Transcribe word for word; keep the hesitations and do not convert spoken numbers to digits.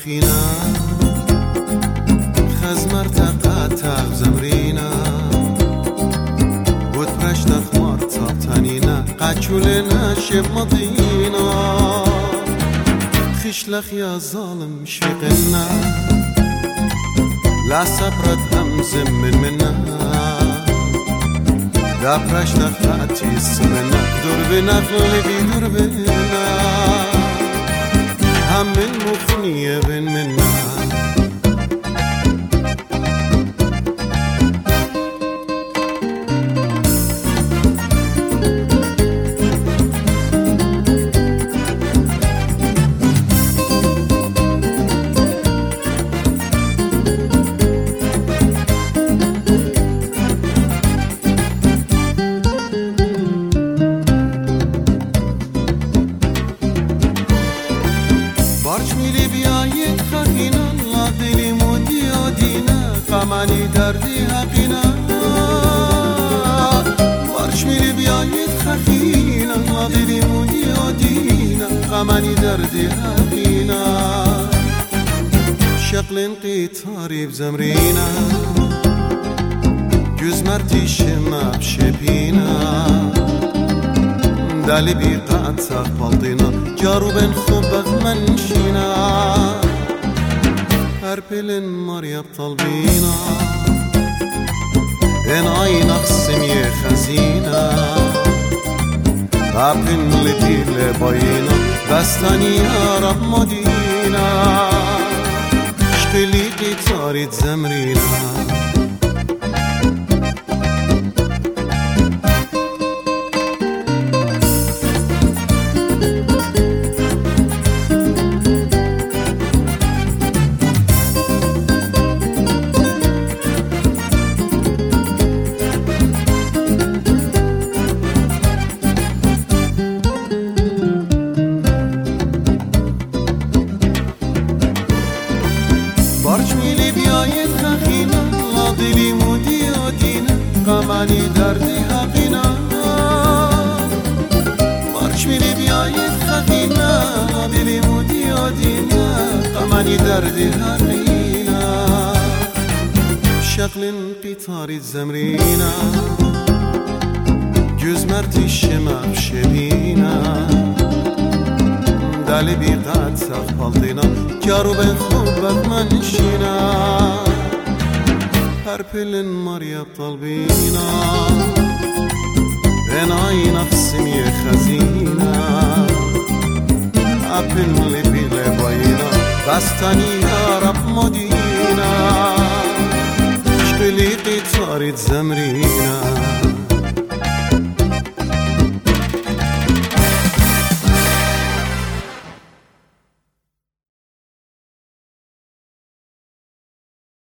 خخينا خزمر تقطع زمرينا وترش تخمر تابتانينا قاتشولنا شب مضينا خشلخ يا ظالم شفقنا لا صبرت همزم من منا دابرش تخاتي السمنا دور بنا خلقي دور بنا هم من مخنية بن منا بارش میلی بیایید خخینا لا دلی مودی و دینا قمانی دردی حقینا بارش میلی بیایید خخینا لا دلی مودی و دینا قمانی دردی حقینا شغل قطاری بزمرینا جز مرتی شماب شبینا دالي بيقعد ساقبالطينا جارو بين خوبك منشينا هربلن مريب طالبينا ان عين اقسم يا خزينة غابن لدي لباينا بستاني يا رب مدينة شقلي قطاري تزمرينا بارش میلی بیایید خخینا لا دلی مودی و دینا قمانی دردی حقینا بارش میلی بیایید خخینا لا دلی مودی و دینا قمانی دردی حقینا شغل قطاری زمرینا جز مرتی شماب شبینا دالي بيقعد ساقبالطينا جارو بين خوبك منشينا هربلن مريب طالبينا بين عين اقسم يا خزينة ابن لبي لباينا بستاني يا رب مدينة شقلي قطاري تزمرينا